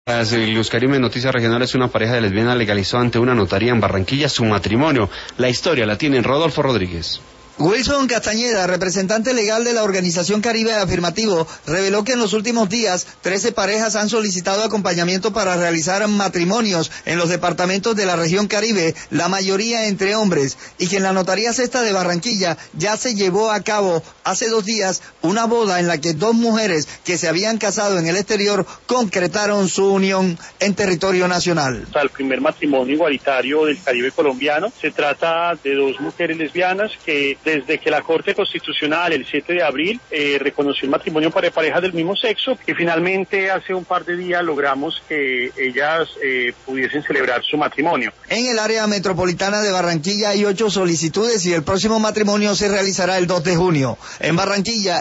Luz Karime, Noticias Regionales. Una pareja de lesbianas legalizó ante una notaría en Barranquilla su matrimonio. La historia la tiene Rodolfo Rodríguez. Wilson Castañeda, representante legal de la Organización Caribe Afirmativo, reveló que en los últimos días 13 parejas han solicitado acompañamiento para realizar matrimonios en los departamentos de la región Caribe, la mayoría entre hombres, y que en la Notaría Sexta de Barranquilla ya se llevó a cabo hace 2 días una boda en la que 2 mujeres que se habían casado en el exterior concretaron su unión en territorio nacional. El primer matrimonio igualitario del Caribe colombiano. Se trata de 2 mujeres lesbianas que desde que la Corte Constitucional el 7 de abril reconoció el matrimonio para parejas del mismo sexo, y finalmente hace un par de días logramos que ellas pudiesen celebrar su matrimonio. En el área metropolitana de Barranquilla hay 8 solicitudes y el próximo matrimonio se realizará el 2 de junio. En Barranquilla,